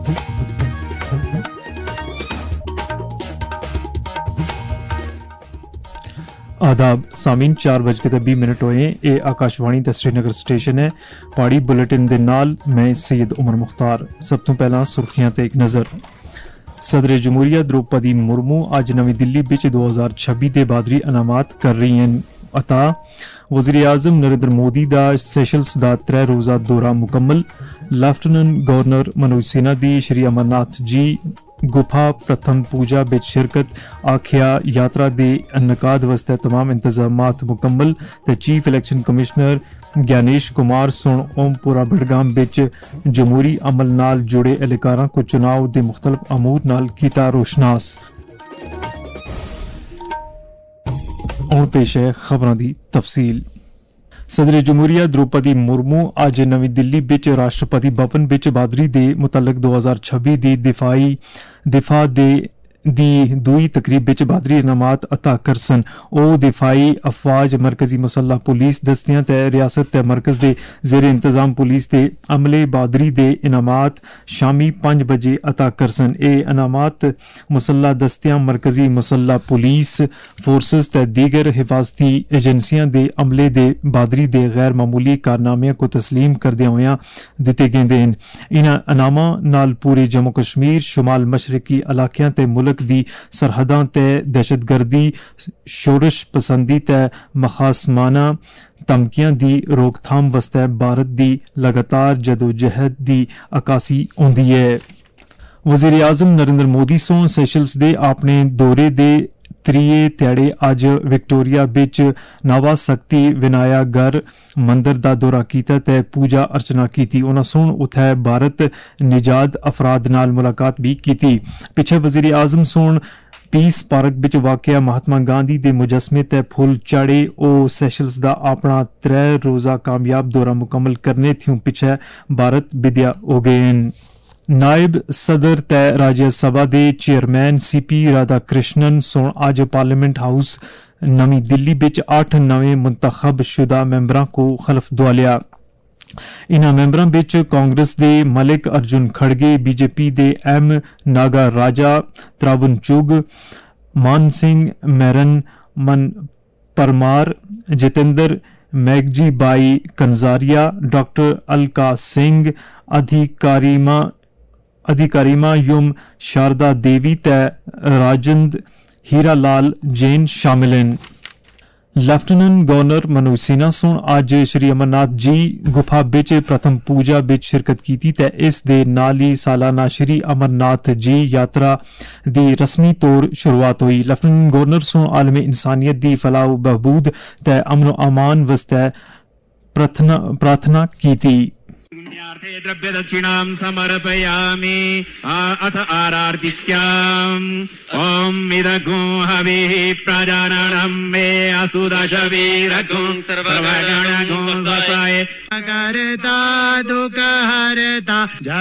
आदाब सामीन 4:20 होए। ये आकाशवाणी दा श्रीनगर स्टेशन है। पहाड़ी बुलेटिन दे नाल मैं सैयद उमर मुख्तार। सब तो पहला सुर्खियां ते एक नज़र। सदर जमहूरिया द्रौपदी मुर्मू अज नवी दिल्ली विच 2026 दे बादरी इनामात कर रही हैं अता। वज़ीर आज़म नरेंद्र मोदी दा सैशल्स दा 3 रोज़ा दौरा मुकम्मल। लैफ्टिनेंट गवर्नर मनोज सिन्हा दी श्री अमरनाथ जी गुफा प्रथम पूजा बिच शिरकत। आखिया यात्रा दे इनकाद वास्ते तमाम इंतजामात मुकम्मल। ते chief election commissioner Gyanesh Kumar सुन ओमपुरा बड़गाम बिच जमहूरी अमल नाल जुड़े एहलकारां को चुनाव दे मुख्तलिफ अमूर नाल कीता रोशनास। हुण पेश है खबरां दी तफसील। सदर जमहूरिया द्रौपदी मुर्मू अज नवी दिल्ली विच राष्ट्रपति भवन विच बादरी दे मुतलक 2026 दी दिफा दी दुई तकरीब विच बादरी इनामात अता करसन। ओ दिफाई अफवाज मरकजी मुसल्ह पुलिस दस्तियां ते रियासत ते मरकज दे जेर इंतजाम पुलिस दे अमले बादरी दे इनामात शामी 5 बजे अता करसन। ए इनामात मुसल्ह दस्तियां मरकजी मुसल्ह पुलिस फोर्सेस ते दीगर हिफाजती एजेंसियां दे अमले दे बादरी दे गैर मामूली कारनामियां को तस्लीम करदे होया दिते गेंदे न। इन्हां इनामां नाल पूरे जम्मू कश्मीर शुमाल मशरकी इलाकियां ते मुल्क दी सरहदां ते दहशतगर्दी शोरश पसंदी ते मखासमाना धमकियां दी रोकथाम वास्ते भारत दी लगातार जदोजहद दी अकासी होंदी है। वज़ीर आज़म नरेंद्र मोदी सों सैशल्स दे अपने दौरे दे त्रिये ध्याड़े अज विक्टोरिया बिच नवा शक्ति विनायगर मंदिर दा दौरा कीता ते पूजा अर्चना कीती। उन्हां सुन उत्थे भारत निजाद अफराद नाल मुलाकात भी कीती। पिछे वज़ीर आज़म सुन पीस पार्क विच वाकया महात्मा गांधी दे मुजस्मे ते फुल चाढ़े। ओ सैशल्स दा अपना 3 रोज़ा कामयाब दौरा मुकम्मल करने थ्यूं पिछे भारत विद्या हो गए न। नायब सदर ते राज्यसभा दे चेयरमैन सीपी राधा कृष्णन सोन अज पार्लियामेंट हाउस नवी दिल्ली विच 8 नवे मुंतखब शुदा मैंबरां को खलफ दुआलिया। इन्हां मैंबरां विच कांग्रेस दे मलिक अर्जुन खड़गे, बीजेपी दे एम नागा राजा, त्रावण चुग, मान सिंह मैरन, मन परमार, जितेंद्र मैगजी बाई कंजारिया, डॉक्टर अलका सिंह, अधिकारिमा युम शारदा देवी ते राजेंद्र हीरालाल जैन शामिल हैं। लैफ्टिनेंट गवर्नर मनोज सिन्हा सुन अज श्री अमरनाथ जी गुफा बिच प्रथम पूजा बिच शिरकत की ते इस दे नाल ही सालाना श्री अमरनाथ जी यात्रा दी रस्मी तौर शुरुआत हुई। लैफ्टिनेंट गवर्नर सुन आलमी इंसानियत दी फलाह बहबूद ते अमन अमान वास्ते प्रार्थना की। द्रव्य दक्षिणां समर्पयामि अथ आरार्तिक्याम् ओम इदगो हविः प्रजाननं मे असुदशवीरगुं सर्वगणगुं स्वसाय करता दुःख हरता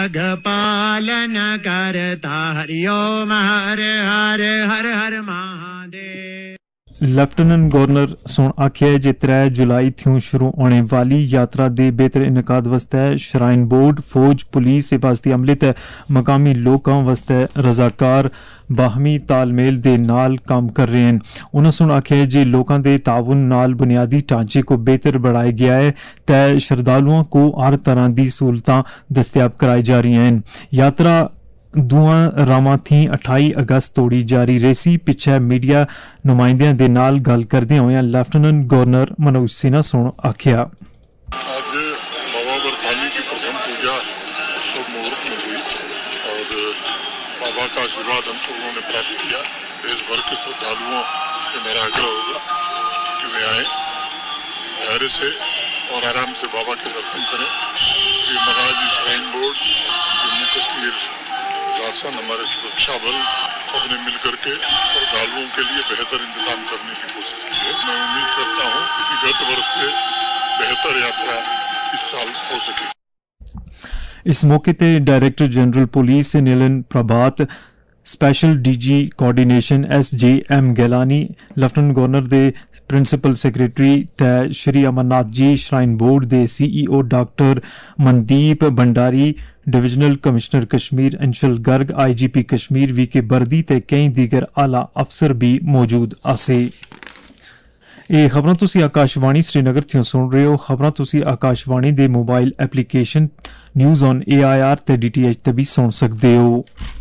जगपालन करता हरि ओम हर हर हर हर महादेव। लैफ्टिनेंट गवर्नर सुन आखिया जे 3 जुलाई थ्यूं शुरू होने वाली यात्रा दे बेहतर इनकाद वास्ते श्राइन बोर्ड, फौज, पुलिस, हिफाजती अमले ते मकामी लोकां वास्ते रजाकार बाहमी तालमेल दे नाल काम कर रहे हैं। उन्होंने सुन आखिया जे लोकां दे ताउन नाल बुनियादी ढांचे को बेहतर बढ़ाया गया है ते श्रद्धालुओं को हर तरह दी सहूलतां दस्तयाब कराई जा रही हैं। यात्रा दुआ रामा थी 28 अगस्त तोड़ी जारी रेसी। पिछे मीडिया नुमाइंदियां दे नाल गल करदे होया लैफ्टिनेंट गवर्नर मनोज सिन्हा सुन आखिया आज बाबा बरफानी की प्रथम पूजा शुभ मुहूर्त में हुई और बाबा का आशीर्वाद हम सब लोगों ने प्राप्त किया। देश भर के श्रद्धालुओं से मेरा आग्रह होगा कि वे आए धैर्य से और आराम से बाबा के दर्शन करें। श्री महाराज श्राइन बोर्ड, जम्मू कश्मीर शासन, हमारे सुरक्षा बल सबने मिलकर के श्रद्धालुओं के लिए बेहतर इंतजाम करने की कोशिश की है। मैं उम्मीद करता हूँ कि गत वर्ष से बेहतर यात्रा इस साल हो सके। इस मौके ते director general police Nalin Prabhat, special DG coordination SJM Gilani, lieutenant governor दे प्रिंसिपल सैक्रटरी ते श्री अमरनाथ जी श्राइन बोर्ड दे CEO doctor Mandeep Bhandari, divisional commissioner Kashmir Anshul Garg, IGP Kashmir VK Birdi ते कई दीगर आला अफसर भी मौजूद आसे। ਇਹ ਖਬਰਾਂ ਤੁਸੀਂ ਆਕਾਸ਼ਵਾਣੀ श्रीनगर ਤੋਂ ਸੁਣ ਰਹੇ ਹੋ। ਖਬਰਾਂ ਤੁਸੀਂ ਆਕਾਸ਼ਵਾਣੀ ਦੇ mobile application news on AIR ਤੇ DTH ਤੇ ਵੀ ਸੁਣ ਸਕਦੇ ਹੋ।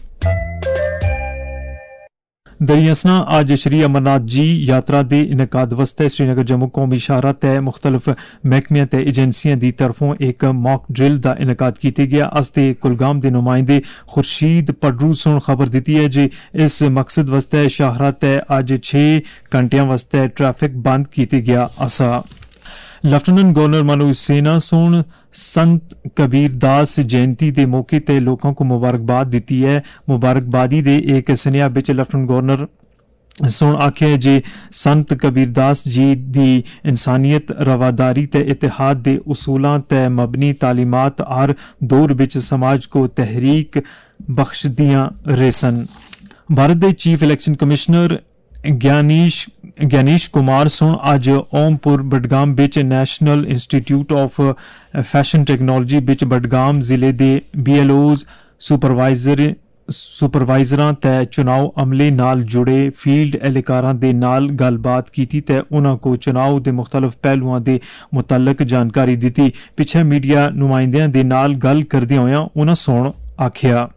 दरियासना आज श्री अमरनाथ जी यात्रा के इनकाद वास्ते श्रीनगर जम्मू कौमी शाहरा ते मुख्तलिफ महकमियां ते एजेंसियां दी तरफों एक मॉक ड्रिल का इनकाद किया गया। अस ते कुलगाम के नुमाइंदे खुर्शीद पडरू सुन खबर दी है जी इस मकसद वास्ते शाहरा ते अज 6 घंटिया वास्ते ट्रैफिक बंद किया गया असा। लेफ्टिनेंट गवर्नर मनोज सिन्हा सोन संत कबीर दास जयंती के मौके ते लोगों को मुबारकबाद दी है। मुबारकबादी दे एक सनेहा विच लेफ्टिनेंट गवर्नर सोन आख्या जे संत कबीर दास जी दी इंसानियत, रवादारी ते इतिहाद दे उसूलां ते मबनी तालीमात हर दौर विच समाज को तहरीक बख्शदियां रेसन। भारत दे chief election commissioner Gyanesh Kumar सुन अज ओमपुर बडगाम बिच national institute of fashion technology बिच बडगाम जिले दे BLOs सुपरवाइजरां ते चुनाव अमले नाल जुड़े फील्ड एहलकारां दे नाल गलबात कीती ते उन्हां को चुनाव दे मुख्तलिफ पहलुआं दे मुतल्लक जानकारी दित्ती। पिछे मीडिया नुमाइंदियां दे नाल गल करदे होया उन्हां सोन आख्या,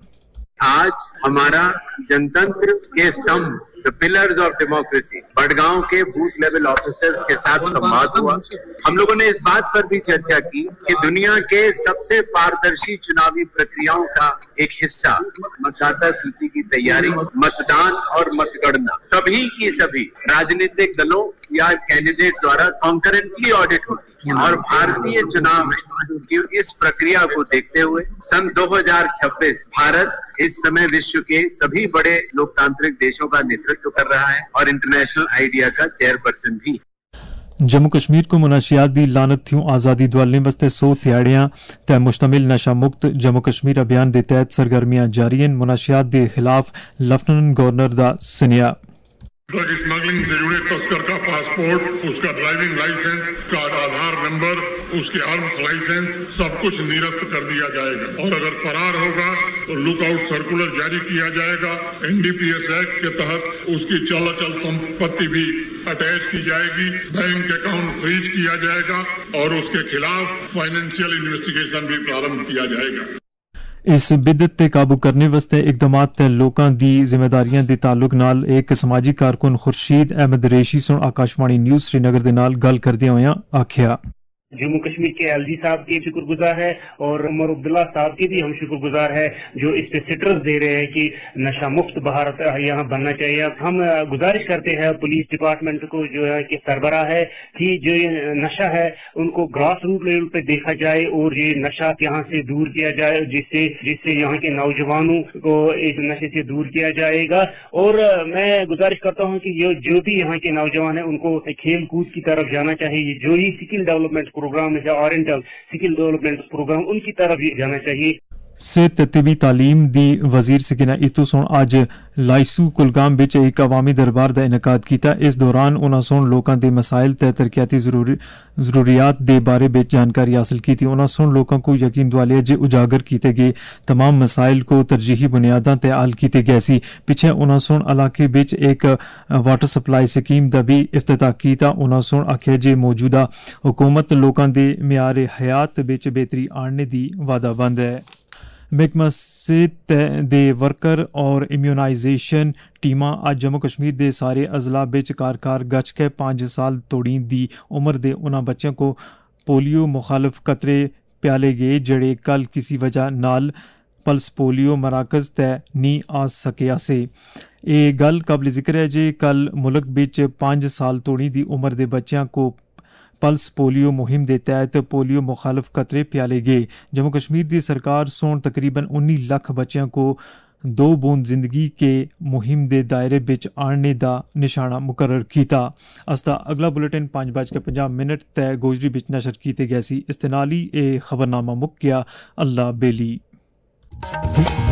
आज हमारा जनतंत्र के स्तंभ the pillars of democracy Budgam के बूथ लेवल ऑफिसर्स के साथ संवाद हुआ। हम लोगों ने इस बात पर भी चर्चा की कि दुनिया के सबसे पारदर्शी चुनावी प्रक्रियाओं का एक हिस्सा मतदाता सूची की तैयारी, मतदान और मतगणना सभी की सभी राजनीतिक दलों या कैंडिडेट्स द्वारा कॉन्करेंटली ऑडिट होती है। और भारतीय चुनाव की इस प्रक्रिया को देखते हुए सन 2026 भारत इस समय विश्व के सभी बड़े लोकतांत्रिक देशों का नेतृत्व कर रहा है और इंटरनेशनल आइडिया का चेयरपर्सन भी। जम्मू कश्मीर को मुनशियात दी लानत थ्यूं आज़ादी दुआलने वास्ते 100 ध्याड़ियां ते मुश्तमिल नशा मुक्त जम्मू कश्मीर अभियान के तहत सरगर्मियां जारी हैं। मुनशियात के खिलाफ लेफ्टिनेंट गवर्नर का सनेहा। ड्रग स्मगलिंग से जुड़े तस्कर का पासपोर्ट, उसका ड्राइविंग लाइसेंस, का आधार नंबर, उसके आर्म्स लाइसेंस सब कुछ निरस्त कर दिया जाएगा और अगर फरार होगा तो लुकआउट सर्कुलर जारी किया जाएगा। NDPS एक्ट के तहत उसकी चल संपत्ति भी अटैच की जाएगी, बैंक अकाउंट फ्रीज किया जाएगा और उसके खिलाफ फाइनेंशियल इन्वेस्टिगेशन भी प्रारंभ किया जाएगा। इस बिदत ते काबू करने वास्ते इकदामात ते लोकां दी जिम्मेदारियां दे ताल्लुक नाल एक समाजी कारकुन खुर्शीद अहमद रेशी सुन आकाशवाणी न्यूज़ श्रीनगर दे नाल गल करदे होया आख्या, जम्मू कश्मीर के LG साहब के शुक्रगुजार है और उमर अब्दुल्ला साहब के भी हम शुक्रगुजार है जो इस पे सिट्रस दे रहे हैं कि नशा मुक्त भारत यहाँ बनना चाहिए। हम गुजारिश करते हैं पुलिस डिपार्टमेंट को जो है कि सरबराह है कि जो ये नशा है उनको ग्रास रूट लेवल पे देखा जाए और ये नशा यहाँ से दूर किया जाए जिससे यहाँ के नौजवानों को इस नशे से दूर किया जाएगा। और मैं गुजारिश करता हूँ कि जो भी यहाँ के नौजवान है उनको खेल कूद की तरफ जाना चाहिए, जो ही स्किल डेवलपमेंट प्रोग्राम है ओरिएंटल स्किल डेवलपमेंट प्रोग्राम उनकी तरफ ही जाना चाहिए। सेहत तिबी तालीम दी वजीर सकीना इतू सोन अज लाइसू कुलगाम विच एक अवामी दरबार का इनकाद किया। इस दौरान उन्होंने सोन लोगों के मसाइल ते तरक्याती जरूरियात के बारे में जानकारी हासिल की। उन्होंने सोन लोगों को यकीन दिलाया जे उजागर किए गए तमाम मसाइल को तरजीही बुनियादों ते हल किए गए सी। पिछे उन्होंने सोन इलाके विच एक वाटर सप्लाई स्कीम का भी इफ्तिताह किया। उन्होंने सोन आख्या जे मौजूदा हुकूमत लोगों के म्यार हयात विच बेहतरी आने की वादाबंद है। महकमा सेहत दे वर्कर और इम्यूनाइजेशन टीमां अज जम्मू कश्मीर के सारे अजला विच कार गच के 5 साल तोड़ी दी उम्र के उन्हां बच्चों को पोलियो मुखालफ कतरे प्याले गए जेड़े कल किसी वजह नाल पल्स पोलियो मराकज तै नहीं आ सके से। ये गल काबिल जिक्र है जे कल मुल्क विच 5 साल तोड़ी दी उम्र के बच्चों को पल्स पोलियो मुहिम के तहत पोलियो मुखालफ कतरे प्याले गए। जम्मू कश्मीर की सरकार सोन तकरीबन 19 लाख बच्चों को 2 बूंद जिंदगी के मुहिम के दायरे विच आने का निशाना मुकर्रर किया। असदा अगला बुलेटिन 5:50 तय गोजरी विच नशर किए गए सी। इस नाल ही ये खबरनामा मुक गया। अल्लाह बेली।